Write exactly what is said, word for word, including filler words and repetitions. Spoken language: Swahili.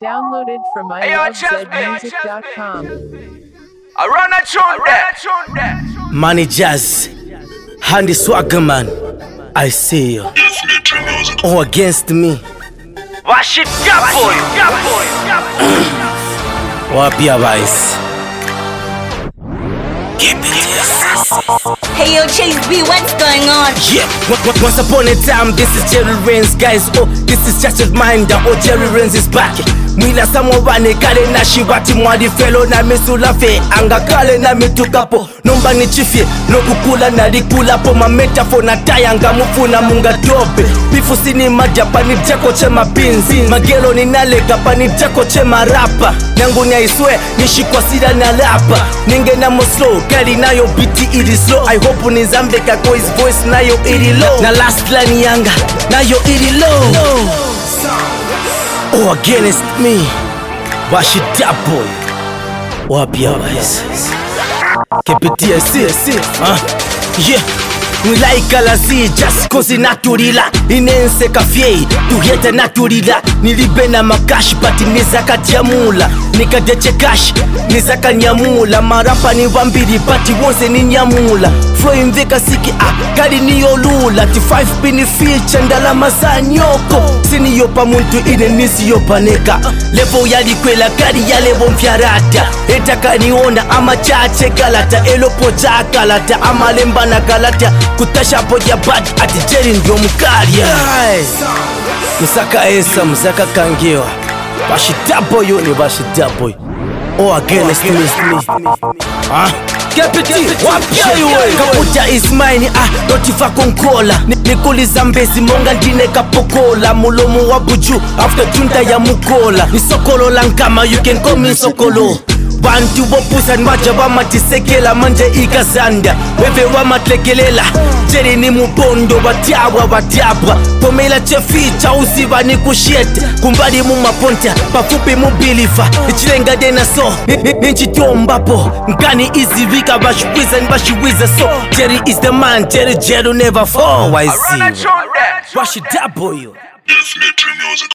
Downloaded from i love zed music dot com. I run a tune there. Money Jazz, Handy Swaggerman, I see you. Oh, against me. Wash it up, boy. Wapi ya vice. Hey yo, Chase B, what's going on? Yeah, once upon a time, this is Jerry Reigns, guys. Oh, this is just a reminder. Oh, Jerry Reigns is back. Mwila samobane kale na shiwati mwadi felo na misula fe anga kale na mitukapo nomba ni chifye no kukula na likula po mametafo na tayanga mufuna munga dope bifu sini majapani jako che mapinzi magelo ni nalega pani jako che marapa nyangu ni aiswe nishikwa sida na lapa ninge na mo slow kali nayo biti ili slow I hope ni zambeka kwa his voice nayo ili low na last line yanga nayo ili low Oh, against me, wash it up, boy. Wapi ya vice. Kepitia si, si, ah, yeah. Mwilaika la zi, just cause naturila Inense kafyei, tuheta naturila Nilibe na makashi, pati nizaka tiamula Nikadeche kashi, nizaka nyamula Marapa ni wambiri, pati wonse ni nyamula Flow imveka siki, ah, kari niyo lula Ti five pini feature, ndala masanyoko Sini yopa muntu ine nisi yopa neka Levo yali kwela, kari ya levo mfyarata Eta kaniona, ama chache galata Elopo cha galata, ama lemba na galata Kutasha poja bad ati Jerry ndio mkaria Musaka esa, musaka kangewa Bashitapo yo ni bashitapo yo Oh against me Ah Kepiti, wapia yuwe Kapuja is mine, ah, notifa konkola Nikuliza mbezi, monga ndine kapokola Mulomu wabuju, after junta ya mukola Ni sokolo lankama, you can call me sokolo Bantu bopusa nwaja wamatisekela manje ikazanda Wewe wamatlekelela Jerry ni mubondo watiawa watiabwa Pomela cheficha usiva ni kushete Kumbali mumaponta pafupi mubilifa Ichilenga dena so Ninchitombapo Nkani easy vika bashuwiza nbashuwiza so Jerry is the man Jerry Jerry never fall I see Wash it up boy.